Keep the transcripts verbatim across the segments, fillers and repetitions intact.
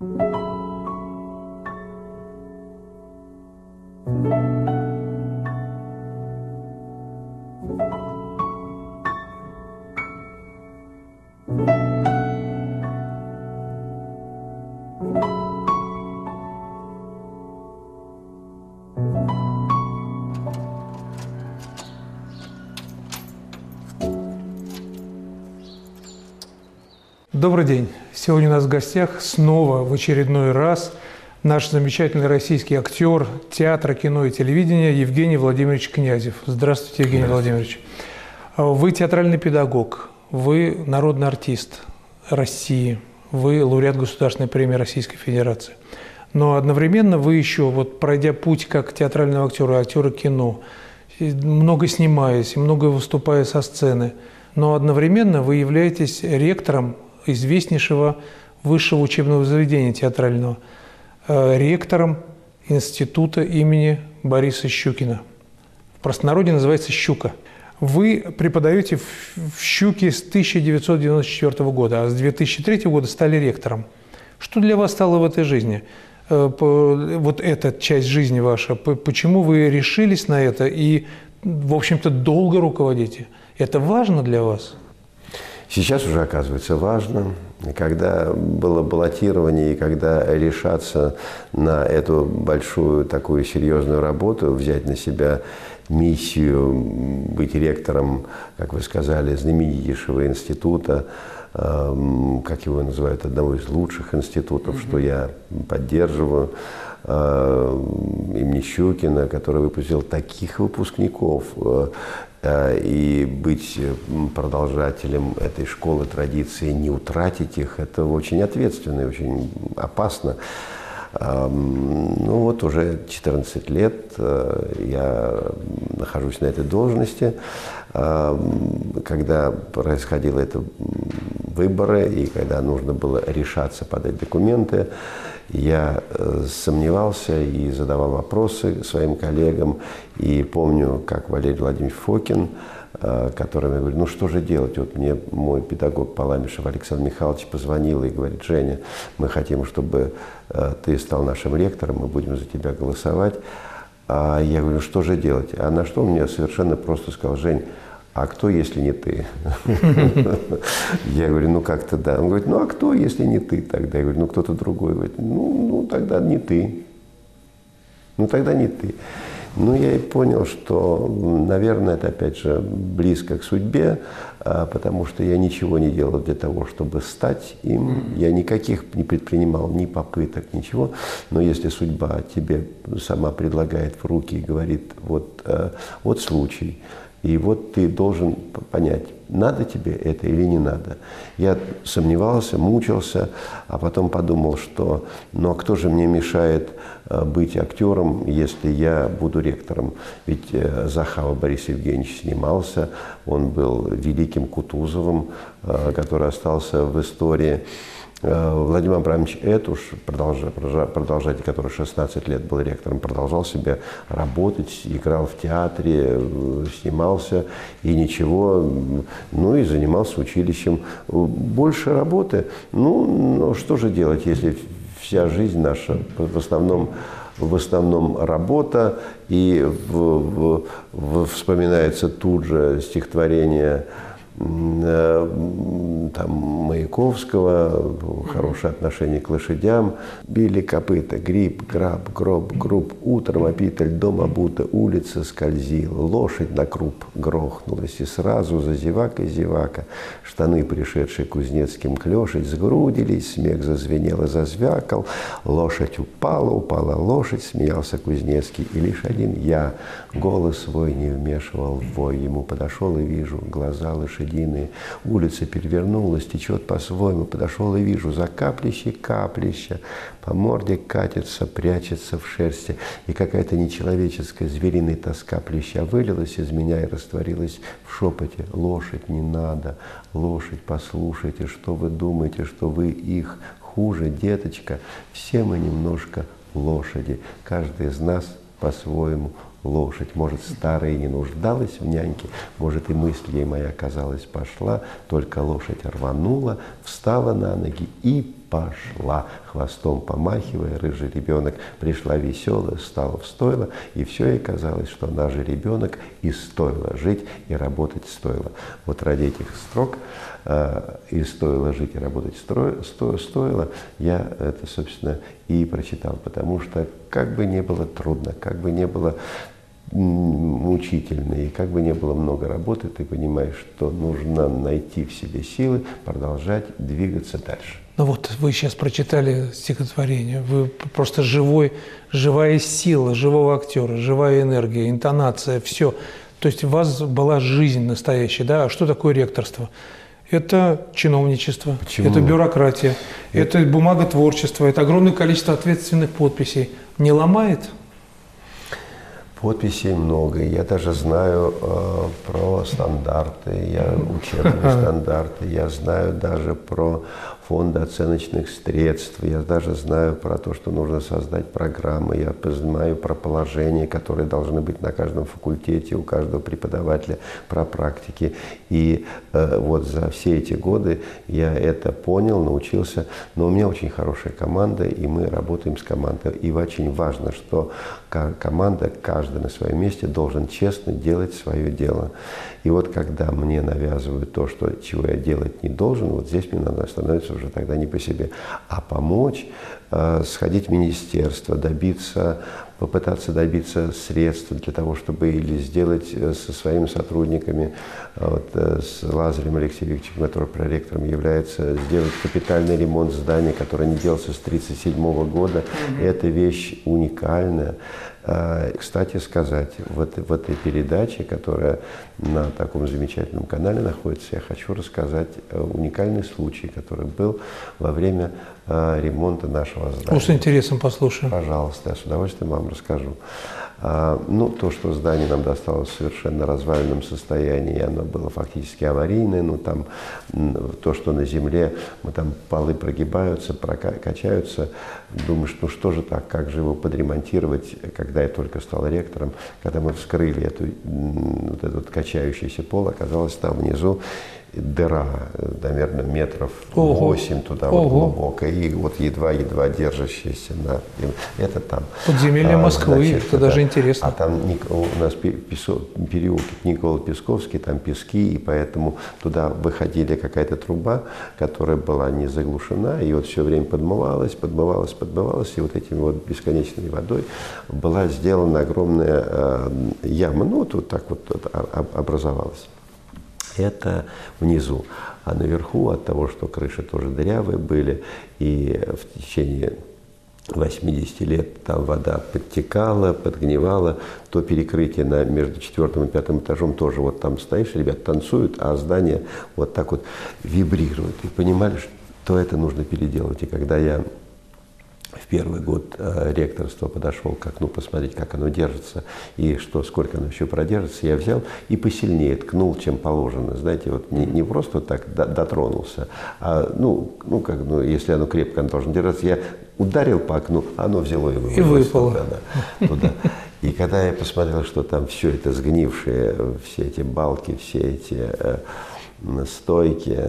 Добрый день. Сегодня у нас в гостях снова в очередной раз наш замечательный российский актер театра, кино и телевидения Евгений Владимирович Князев. Здравствуйте, Евгений Владимирович. Вы театральный педагог, вы народный артист России, вы лауреат Государственной премии Российской Федерации. Но одновременно вы еще, вот пройдя путь как театрального актера, актера кино, много снимаясь, много выступая со сцены, но одновременно вы являетесь ректором известнейшего высшего учебного заведения театрального, э, ректором института имени Бориса Щукина. В простонародье называется «Щука». Вы преподаете в, в «Щуке» с тысяча девятьсот девяносто четвёртого года, а с две тысячи третьего года стали ректором. Что для вас стало в этой жизни? Э, по, вот эта часть жизни ваша, по, почему вы решились на это и, в общем-то, долго руководите? Это важно для вас? Сейчас уже оказывается важно. Когда было баллотирование и когда решаться на эту большую такую серьезную работу, взять на себя миссию быть ректором, как вы сказали, знаменитейшего института, как его называют, одного из лучших институтов, mm-hmm. что я поддерживаю, имени Щукина, который выпустил таких выпускников, и быть продолжателем этой школы традиции, не утратить их, это очень ответственно и очень опасно. Ну вот уже четырнадцать лет я нахожусь на этой должности. Когда происходили это выборы и когда нужно было решаться подать документы, я сомневался и задавал вопросы своим коллегам. И помню, как Валерий Владимирович Фокин, который мне говорит, ну что же делать? Вот мне мой педагог Паламишев Александр Михайлович позвонил и говорит: Женя, мы хотим, чтобы ты стал нашим ректором, мы будем за тебя голосовать. А я говорю, что же делать? А на что он мне совершенно просто сказал: Жень, а кто, если не ты? Я говорю, ну как-то да. Он говорит, ну а кто, если не ты тогда? Я говорю, ну кто-то другой. Говорит, ну, ну тогда не ты. Ну тогда не ты. Ну я и понял, что, наверное, это опять же близко к судьбе, потому что я ничего не делал для того, чтобы стать им. Я никаких не предпринимал ни попыток, ничего. Но если судьба тебе сама предлагает в руки и говорит, вот, вот случай, и вот ты должен понять, надо тебе это или не надо. Я сомневался, мучился, а потом подумал, что ну а кто же мне мешает быть актером, если я буду ректором? Ведь Захава Борис Евгеньевич снимался, он был великим Кутузовым, который остался в истории. Владимир Абрамович Этуш, продолжатель, который шестнадцать лет был ректором, продолжал себе работать, играл в театре, снимался и ничего, ну и занимался училищем. Больше работы, ну что же делать, если вся жизнь наша в основном в основном работа, и в, в, в, вспоминается тут же стихотворение там, Маяковского, хорошее отношение к лошадям. Били копыта, гриб, граб, гроб, груб, утром опита, льдом обута, улица скользила, лошадь на круп грохнулась, и сразу за зевакой зевака. Штаны, пришедшие кузнецким к лошадь, сгрудились, смех зазвенел и зазвякал, лошадь упала, упала лошадь, смеялся Кузнецкий, и лишь один я голос свой не вмешивал в вой. Ему подошел и вижу, глаза лошадиные, улица перевернулась, течет по-своему, подошел и вижу, за каплище каплища, по морде катится, прячется в шерсти, и какая-то нечеловеческая звериная тоска плеща вылилась из меня и растворилась в шепоте: лошадь не надо, лошадь, послушайте, что вы думаете, что вы их хуже, деточка, все мы немножко лошади, каждый из нас по-своему лошадь. Может, старая не нуждалась в няньке, может, и мысль ей моя, казалось, пошла, только лошадь рванула, встала на ноги и пошла, хвостом помахивая, рыжий ребенок пришла веселая, стала в стойло, и все ей казалось, что она же ребенок, и стоило жить, и работать стоило. Вот ради этих строк э, и стоило жить, и работать строй, сто, стоило, я это, собственно, и прочитал, потому что как бы не было трудно, как бы не было мучительно, и как бы не было много работы, ты понимаешь, что нужно найти в себе силы, продолжать двигаться дальше. Ну вот вы сейчас прочитали стихотворение, вы просто живой, живая сила живого актера, живая энергия, интонация, все. То есть у вас была жизнь настоящая, да? А что такое ректорство? Это чиновничество, Почему? Это бюрократия, это... это бумаготворчество, это огромное количество ответственных подписей. Не ломает? Подписей много. Я даже знаю э, про стандарты, я учебные стандарты, я знаю даже про фонды оценочных средств, я даже знаю про то, что нужно создать программы, я знаю про положения, которые должны быть на каждом факультете, у каждого преподавателя, про практики. И э, вот за все эти годы я это понял, научился. Но у меня очень хорошая команда, и мы работаем с командой. И очень важно, что команда, каждый на своем месте должен честно делать свое дело. И вот когда мне навязывают то, что, чего я делать не должен, вот здесь мне надо становиться уже тогда не по себе. А помочь, э, сходить в министерство, добиться, попытаться добиться средств для того, чтобы или сделать со своими сотрудниками, вот, с Лазарем Алексеем Викторовичем, который проректором является, сделать капитальный ремонт здания, который не делался с тысяча девятьсот тридцать седьмого года. Mm-hmm. Это вещь уникальная. Кстати сказать, в этой, в этой передаче, которая на таком замечательном канале находится, я хочу рассказать уникальный случай, который был во время ремонта нашего здания. Ну, с интересом послушаем. Пожалуйста, я с удовольствием вам расскажу. Ну, то, что здание нам досталось в совершенно разваленном состоянии, оно было фактически аварийное, но там то, что на земле, мы там полы прогибаются, прокачаются, думаешь, ну что же так, как же его подремонтировать, когда я только стал ректором, когда мы вскрыли эту, вот этот качающийся пол, оказалось там внизу дыра, наверное, метров восемь туда вот глубокая, и вот едва-едва держащаяся на... Это там... Подземелье Москвы, значит, это даже интересно. А там у нас переулок Никола Песковский, там пески, и поэтому туда выходила какая-то труба, которая была не заглушена, и вот все время подмывалась, подмывалась, подмывалась, и вот этими вот бесконечной водой была сделана огромная э, яма, ну, вот так вот образовалась. Это внизу. А наверху от того, что крыши тоже дырявые были, и в течение восьмидесяти лет там вода подтекала, подгнивала, то перекрытие на, между четвертым и пятым этажом тоже вот там стоишь, ребят танцуют, а здание вот так вот вибрирует. И понимали, что это нужно переделать. И когда я в первый год э, ректорства подошел к окну посмотреть, как оно держится и что, сколько оно еще продержится, я взял и посильнее ткнул, чем положено. Знаете, вот не, не просто так дотронулся, а, ну, ну, как, ну, если оно крепко, оно должно держаться, я ударил по окну, оно взяло его и выпало туда, да, туда. И когда я посмотрел, что там все это сгнившее, все эти балки, все эти э, стойки,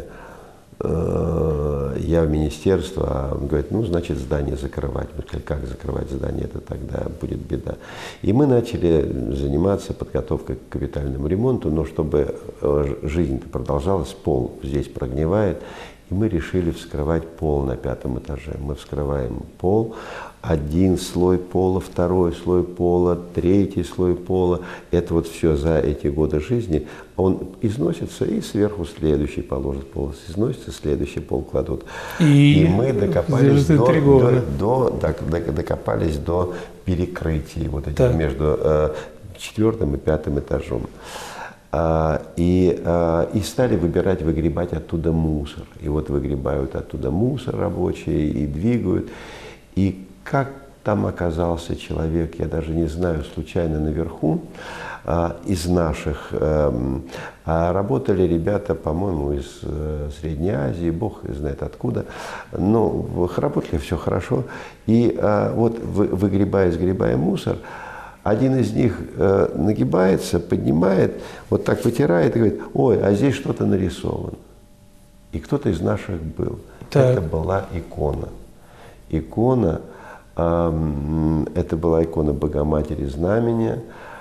я в министерство, а он говорит, ну, значит, здание закрывать. Мы сказали, как закрывать здание, это тогда будет беда. И мы начали заниматься подготовкой к капитальному ремонту, но чтобы жизнь-то продолжалась, пол здесь прогнивает, и мы решили вскрывать пол на пятом этаже. Мы вскрываем пол, один слой пола, второй слой пола, третий слой пола. Это вот все за эти годы жизни. Он износится, и сверху следующий положит пол, износится, следующий пол кладут. И, и мы докопались до, до, до, до, докопались до перекрытий вот этих, да, между э, четвертым и пятым этажом. А, и, а, и стали выбирать, выгребать оттуда мусор. И вот выгребают оттуда мусор рабочие и двигают. И как там оказался человек, я даже не знаю, случайно наверху, а, из наших. А, а работали ребята, по-моему, из а, Средней Азии, бог знает откуда. Но работали все хорошо. И а, вот вы, выгребая, сгребая мусор, один из них э, нагибается, поднимает, вот так вытирает и говорит, ой, а здесь что-то нарисовано. и кто-то из наших был. Так. Это была икона. Икона, э, это была икона Богоматери Знамения.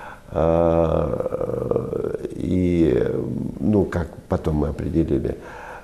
Э, и, ну, как потом мы определили,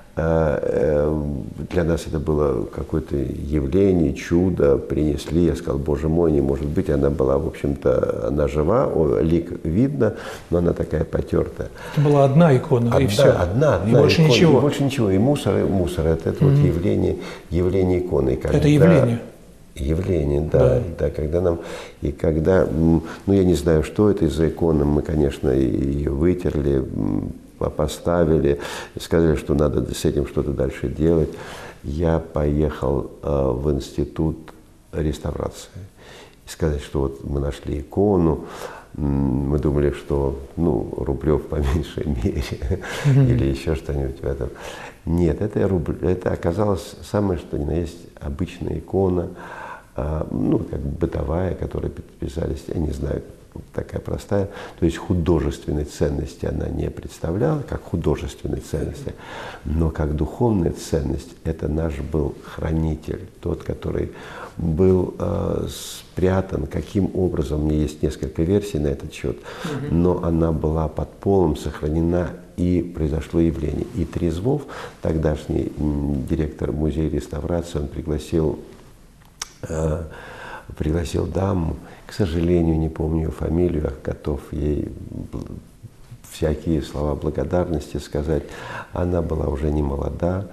для нас это было какое-то явление, чудо, принесли, я сказал, боже мой, не может быть, она была, в общем-то, она жива, лик видно, но она такая потертая. Это была одна икона, одна, и все. Одна, одна и больше икона, ничего. И больше ничего, и мусор, и мусор, это, это mm-hmm. вот явление, явление иконы. Когда, это явление? Явление, да, да. да, когда нам, и когда, ну, я не знаю, что это из-за иконы, мы, конечно, ее вытерли, поставили, сказали, что надо с этим что-то дальше делать. Я поехал э, в институт реставрации. И сказать, что вот мы нашли икону, мы думали, что, ну, Рублев по меньшей мере mm-hmm. или еще что-нибудь в этом. Нет, это, это оказалось самое, что ни на есть, обычная икона, э, ну, как бытовая, которой подписались, я не знаю, такая простая, то есть художественной ценности она не представляла, как художественной ценности, но как духовная ценность это наш был хранитель, тот, который был э, спрятан, каким образом, у меня есть несколько версий на этот счет, mm-hmm. но она была под полом сохранена, и произошло явление. И Трезвов, тогдашний директор музея реставрации, он пригласил, э, пригласил даму. К сожалению, не помню ее фамилию, я готов ей всякие слова благодарности сказать. Она была уже не молода.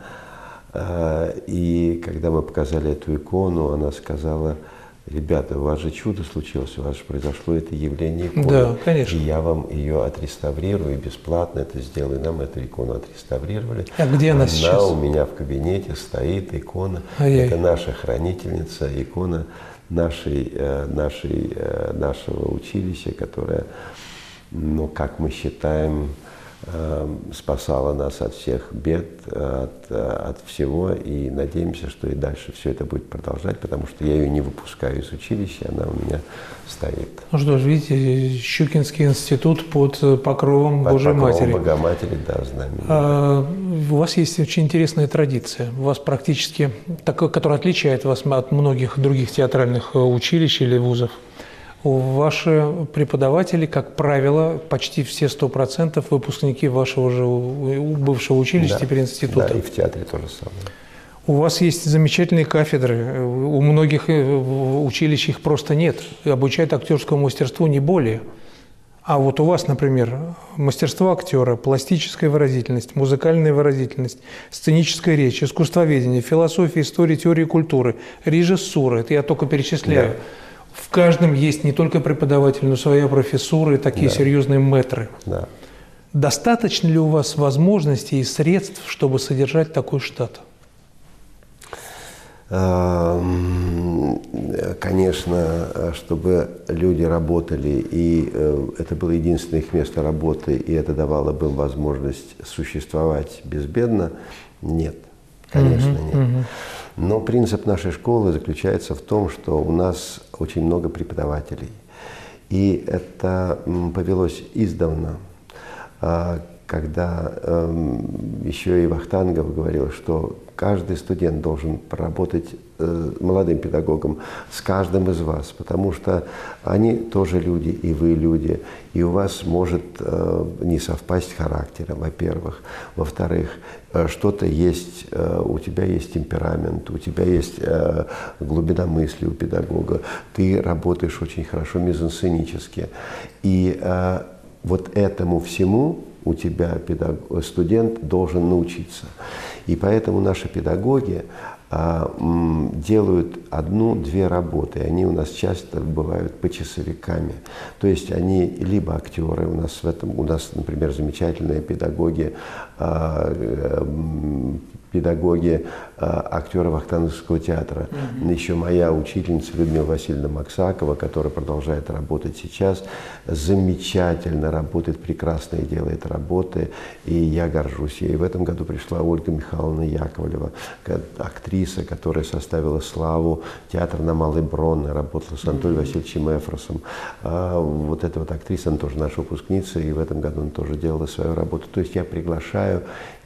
И когда мы показали эту икону, она сказала: ребята, у вас же чудо случилось, у вас же произошло это явление иконы. Да, конечно. И я вам ее отреставрирую, бесплатно это сделаю. Нам эту икону отреставрировали. А где она, она сейчас? Она у меня в кабинете стоит, икона. Ай-яй. Это наша хранительница, икона нашей, нашей, нашего училища, которое, ну, как мы считаем, спасала нас от всех бед, от, от всего, и надеемся, что и дальше все это будет продолжать, потому что я ее не выпускаю из училища, она у меня стоит. Ну что ж, видите, Щукинский институт под покровом под Божьей покровом Матери. Богоматери, да, знамение. А, у вас есть очень интересная традиция, у вас практически, такая, которая отличает вас от многих других театральных училищ или вузов. Ваши преподаватели, как правило, почти все сто процентов выпускники вашего же бывшего училища, да, теперь института. Да, и в театре то же самое. У вас есть замечательные кафедры, у многих училищ их просто нет, обучают актерскому мастерству не более. А вот у вас, например, мастерство актера, пластическая выразительность, музыкальная выразительность, сценическая речь, искусствоведение, философия, история, теория культуры, режиссура, это я только перечисляю. Да. В каждом есть не только преподаватель, но своя профессура и такие, да, серьезные мэтры. Да. Достаточно ли у вас возможностей и средств, чтобы содержать такой штат? Конечно, чтобы люди работали, и это было единственное их место работы, и это давало бы им возможность существовать безбедно, нет, конечно, mm-hmm. нет. Mm-hmm. Но принцип нашей школы заключается в том, что у нас очень много преподавателей. И это повелось издавна, когда еще и Вахтангов говорил, что каждый студент должен поработать молодым педагогом с каждым из вас, потому что они тоже люди, и вы люди, и у вас может не совпасть характером, во-первых. Во-вторых, что-то есть, у тебя есть темперамент, у тебя есть глубина мысли у педагога, ты работаешь очень хорошо мизансценически. И вот этому всему у тебя педаг... студент должен научиться. И поэтому наши педагоги а, м, делают одну-две работы. Они у нас часто бывают почасовиками. То есть они либо актеры, у нас в этом, у нас, например, замечательные педагоги, а, а, педагоги а, актеров Вахтанговского театра. Mm-hmm. Еще моя учительница Людмила Васильевна Максакова, которая продолжает работать сейчас, замечательно работает, прекрасно делает работы, и я горжусь ей. В этом году пришла Ольга Михайловна Яковлева, актриса, которая составила славу театра на Малой Бронной, работала с Анатолием mm-hmm. Васильевичем Эфросом. А, вот эта вот актриса, она тоже наша выпускница, и в этом году она тоже делала свою работу. То есть я приглашаю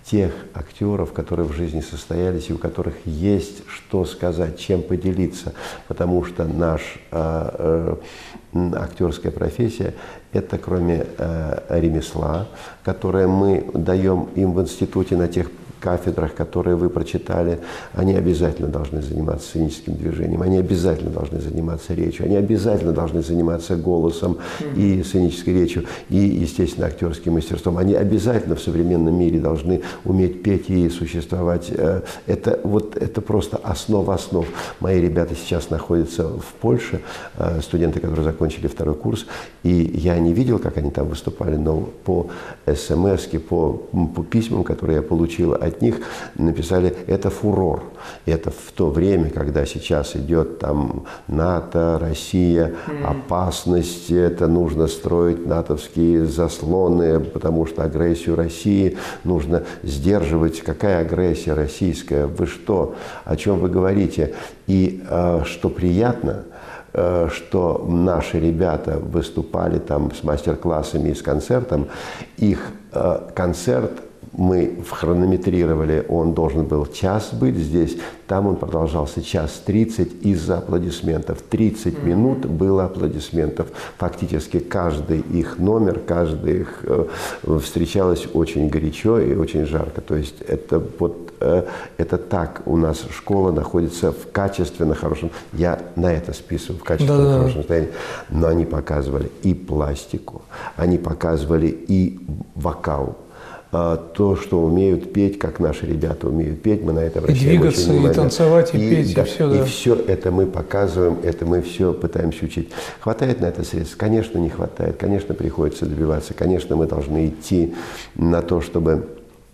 тех актеров, которые в жизни состоялись и у которых есть что сказать, чем поделиться, потому что наша э, э, актерская профессия – это кроме э, ремесла, которое мы даем им в институте на тех кафедрах, которые вы прочитали, они обязательно должны заниматься сценическим движением, они обязательно должны заниматься речью, они обязательно должны заниматься голосом и сценической речью, и, естественно, актерским мастерством. Они обязательно в современном мире должны уметь петь и существовать. Это, вот, это просто основа основ. Мои ребята сейчас находятся в Польше, студенты, которые закончили второй курс, и я не видел, как они там выступали, но по смс-ке, по, по письмам, которые я получил от них, написали: это фурор. Это в то время, когда сейчас идет там НАТО, Россия, mm. опасность, это нужно строить натовские заслоны, потому что агрессию России нужно сдерживать. Какая агрессия российская? Вы что? О чем вы говорите? И э, что приятно, э, что наши ребята выступали там с мастер-классами и с концертом. Их э, концерт мы хронометрировали, он должен был час быть здесь, там он продолжался час тридцать из-за аплодисментов. тридцать минут было аплодисментов. Фактически каждый их номер, каждый их э, встречалось очень горячо и очень жарко. То есть это вот э, это так у нас школа находится в качественно хорошем, я на это списываю, в качественно Да-да-да. хорошем состоянии. Но они показывали и пластику, они показывали и вокал. То, что умеют петь, как наши ребята умеют петь, мы на это обращаем и двигаться, очень внимание. И танцевать, и, и петь, да, и все. Да. И все это мы показываем, это мы все пытаемся учить. Хватает на это средств? Конечно, не хватает. Конечно, приходится добиваться. Конечно, мы должны идти на то, чтобы...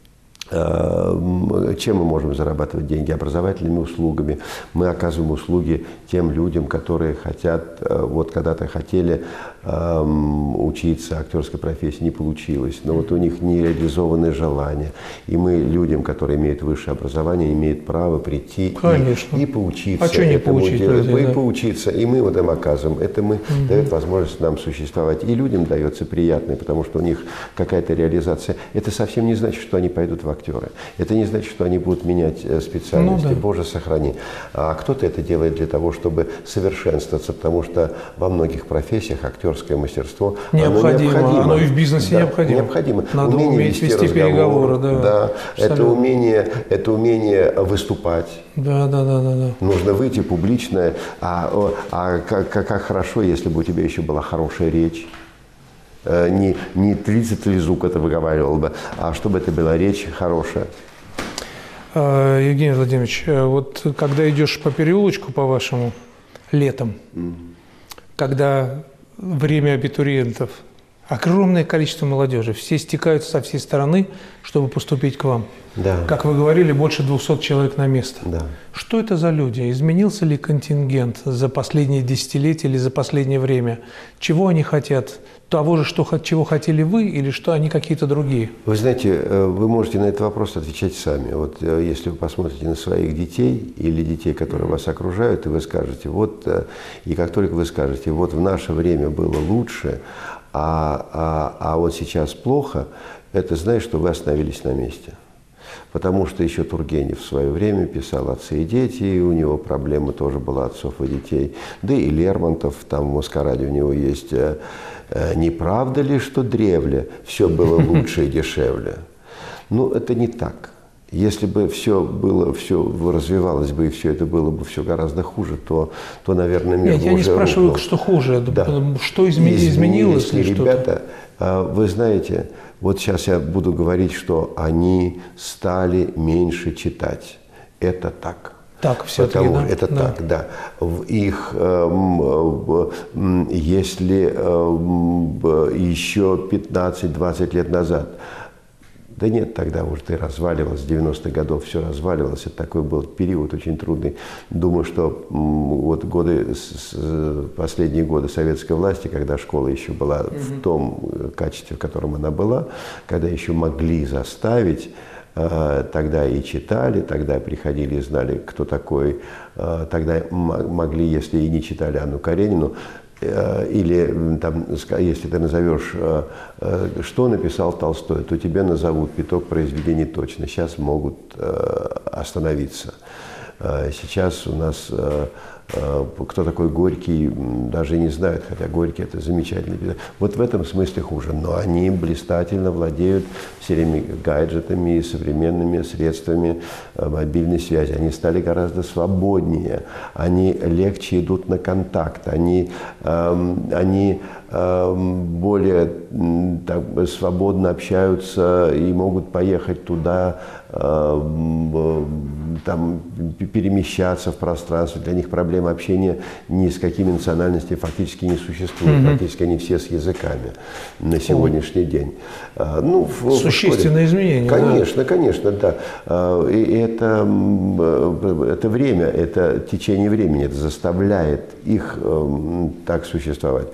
Чем мы можем зарабатывать деньги? Образовательными услугами. Мы оказываем услуги тем людям, которые хотят, вот когда-то хотели эм, учиться актерской профессии, не получилось, но вот у них не реализованы желания. И мы людям, которые имеют высшее образование, имеют право прийти и, и поучиться. А что не поучить людей, и да? поучиться. И мы вот им оказываем. Это мы, угу. дает возможность нам существовать. И людям дается приятное, потому что у них какая-то реализация. Это совсем не значит, что они пойдут в актеры. Это не значит, что они будут менять специальности. Ну, да. Боже, сохрани. А кто-то это делает для того, чтобы совершенствоваться, потому что во многих профессиях актерское мастерство необходимо. Оно, необходимо. Оно и в бизнесе да, необходимо. необходимо. Надо умение уметь вести, вести переговоры. Да, да. Это, умение, это умение выступать. Да, да, да, да, да. Нужно выйти публично. А, а как, как хорошо, если бы у тебя еще была хорошая речь. Не, не тридцать ли звук это выговаривал бы, а чтобы это была речь хорошая. Евгений Владимирович, вот когда идешь по переулочку, по-вашему, летом, mm. когда время абитуриентов, огромное количество молодежи, все стекаются со всей страны, чтобы поступить к вам. Да. Как вы говорили, больше двухсот человек на место. Да. Что это за люди? Изменился ли контингент за последние десятилетия или за последнее время? Чего они хотят? Того же, что, чего хотели вы, или что они какие-то другие? Вы знаете, вы можете на этот вопрос отвечать сами. Вот если вы посмотрите на своих детей или детей, которые вас окружают, и вы скажете, вот, и как только вы скажете, вот в наше время было лучше, а, а, а вот сейчас плохо, это значит, что вы остановились на месте. Потому что еще Тургенев в свое время писал «Отцы и дети», и у него проблема тоже была отцов и детей. Да и Лермонтов, там в «Маскараде» у него есть «Не правда ли, что древле все было лучше и дешевле?» Ну, это не так. Если бы все было, все развивалось бы, и все это было бы все гораздо хуже, то, то наверное, мир Нет, бы я уже не спрашиваю, рухнул. Что хуже, да. Что изме... изменилось? Изменились ли ребята? Вы знаете, вот сейчас я буду говорить, что они стали меньше читать. Это так. Так, все-таки, да? Это да. так, да. В их, если еще пятнадцать-двадцать лет назад, да нет, тогда уже ты разваливалась, с девяностых годов все разваливалось. Это такой был период очень трудный. Думаю, что вот годы, последние годы советской власти, когда школа еще была угу. в том качестве, в котором она была, когда еще могли заставить, тогда и читали, тогда приходили и знали, кто такой, тогда могли, если и не читали Анну Каренину, или там, если ты назовешь, что написал Толстой, то тебе назовут пяток произведений точно. Сейчас могут остановиться. Сейчас у нас кто такой Горький, даже не знают, хотя Горький – это замечательный писатель. Вот в этом смысле хуже. Но они блистательно владеют всеми гаджетами и современными средствами мобильной связи. Они стали гораздо свободнее, они легче идут на контакт, они, эм, они эм, более так, свободно общаются и могут поехать туда, там, перемещаться в пространстве. Для них проблема общения ни с какими национальностями фактически не существует. Mm-hmm. Практически они все с языками на сегодняшний oh. день. Ну, Существенные изменения. Конечно, да? конечно, да. И это, это время, это течение времени, это заставляет их так существовать.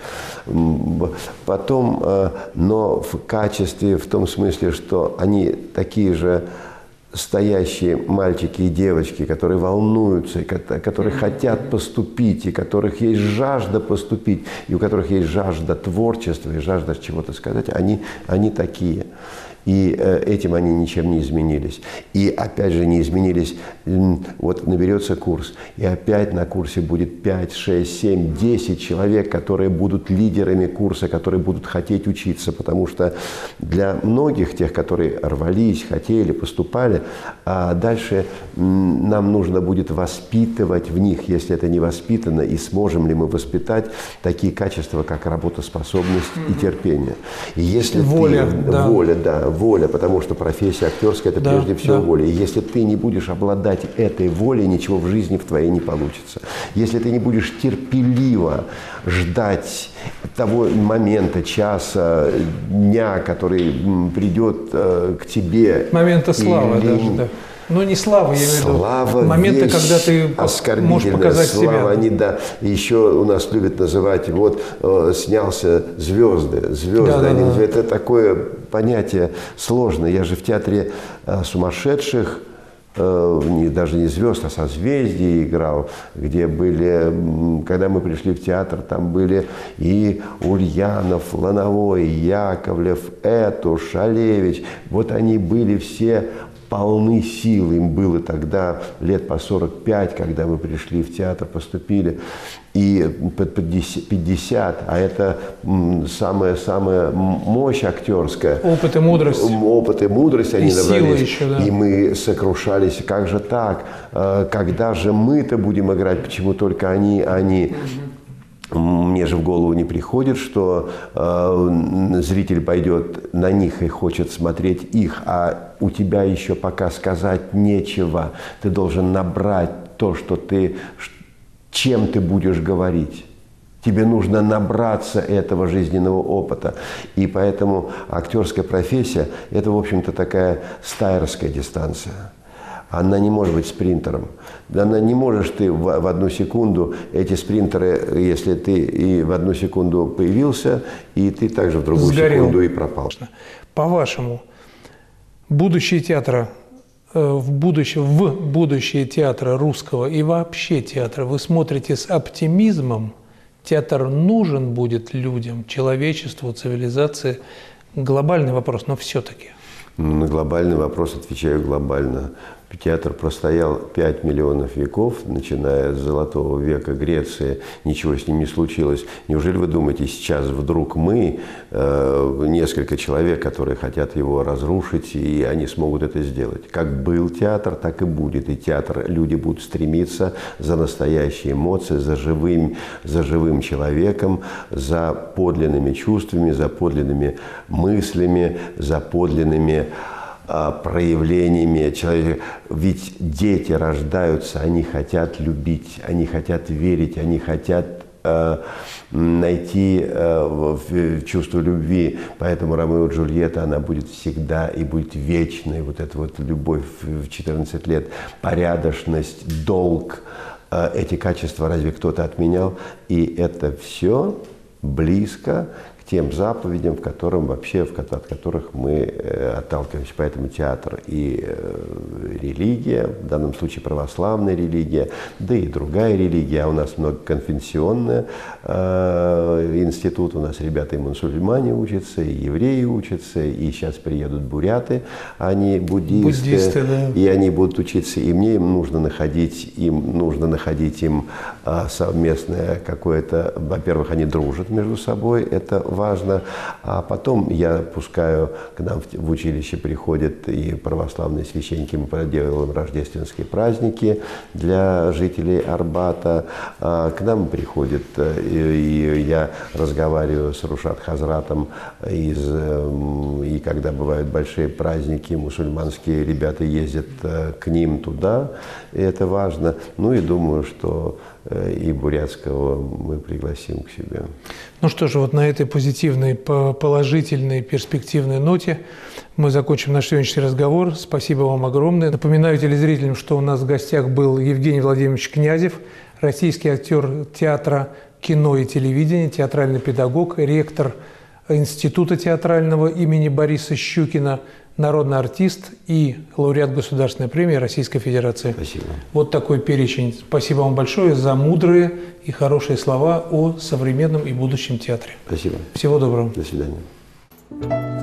Потом, но в качестве, в том смысле, что они такие же стоящие мальчики и девочки, которые волнуются, и которые хотят поступить, и у которых есть жажда поступить, и у которых есть жажда творчества, и жажда чего-то сказать, они, они такие. И этим они ничем не изменились. И опять же не изменились, вот наберется курс, и опять на курсе будет пять, шесть, семь, десять человек, которые будут лидерами курса, которые будут хотеть учиться. Потому что для многих тех, которые рвались, хотели, поступали, а дальше нам нужно будет воспитывать в них, если это не воспитано, и сможем ли мы воспитать такие качества, как работоспособность и терпение. И если воля, ты, да. воля, да, воля, потому что профессия актерская – это да, прежде всего да. воля. И если ты не будешь обладать этой волей, ничего в жизни в твоей не получится. Если ты не будешь терпеливо ждать того момента, часа, дня, который придет э, к тебе. Момента славы или... даже, да. Ну, не слава, я имею в виду. Слава, Моменты, когда ты можешь показать слава, себя. Они, да, еще у нас любят называть, вот, э, снялся звезды, звезды. Да, они, да, да. Это такое понятие сложное. Я же в театре э, сумасшедших, э, не, даже не звезд, а созвездий играл, где были, когда мы пришли в театр, там были и Ульянов, Лановой, Яковлев, Эту, Шалевич. Вот они были все полны сил. Им было тогда лет по сорок пять, когда мы пришли в театр, поступили. И под пятьдесят, а это самая-самая мощь актерская. Опыт и мудрость. Опыт и мудрость они и набрались. Еще, да. И мы сокрушались, как же так? Когда же мы-то будем играть? Почему только они, они? Мне же в голову не приходит, что э, зритель пойдет на них и хочет смотреть их, а у тебя еще пока сказать нечего. Ты должен набрать то, что ты, чем ты будешь говорить. Тебе нужно набраться этого жизненного опыта. И поэтому актерская профессия – это, в общем-то, такая стайерская дистанция. Она не может быть спринтером. Она не можешь ты в, в одну секунду, эти спринтеры, если ты и в одну секунду появился, и ты также в другую Сгорел. секунду и пропал. По-вашему, будущее театра, в будущее, в будущее театра русского и вообще театра вы смотрите с оптимизмом? Театр нужен будет людям, человечеству, цивилизации? Глобальный вопрос, но все-таки. На глобальный вопрос отвечаю глобально. Театр простоял пять миллионов веков, начиная с Золотого века Греции, ничего с ним не случилось. Неужели вы думаете, сейчас вдруг мы, э, несколько человек, которые хотят его разрушить, и они смогут это сделать? Как был театр, так и будет. И театр, люди будут стремиться за настоящие эмоции, за живым, за живым человеком, за подлинными чувствами, за подлинными мыслями, за подлинными проявлениями человека. Ведь дети рождаются, они хотят любить, они хотят верить, они хотят э, найти э, чувство любви. Поэтому Ромео и Джульетта, она будет всегда и будет вечной. Вот эта вот любовь в четырнадцать лет, порядочность, долг. Э, эти качества разве кто-то отменял? И это все близко к к тем заповедям, в котором вообще, в, от которых мы отталкиваемся. Поэтому театр и религия, в данном случае православная религия, да и другая религия, а у нас многоконфессионная институт, у нас ребята и мусульмане учатся, и евреи учатся, и сейчас приедут буряты, они буддисты, буддисты да. И они будут учиться, и мне им нужно находить, им нужно находить им а, совместное какое-то, во-первых, они дружат между собой, это важно, а потом я пускаю, к нам в, в училище приходят и православные священники, мы проделываем рождественские праздники для жителей Арбата, а, к нам приходят, и, и я разговариваю с Рушад Хазратом, из, и когда бывают большие праздники, мусульманские ребята ездят к ним туда, и это важно. Ну и думаю, что и Бурятского мы пригласим к себе. Ну что же, вот на этой позитивной, положительной, перспективной ноте мы закончим наш сегодняшний разговор. Спасибо вам огромное. Напоминаю телезрителям, что у нас в гостях был Евгений Владимирович Князев, российский актер театра, кино и телевидения, театральный педагог, ректор Института театрального имени Бориса Щукина, народный артист и лауреат Государственной премии Российской Федерации. Спасибо. Вот такой перечень. Спасибо вам большое за мудрые и хорошие слова о современном и будущем театре. Спасибо. Всего доброго. До свидания.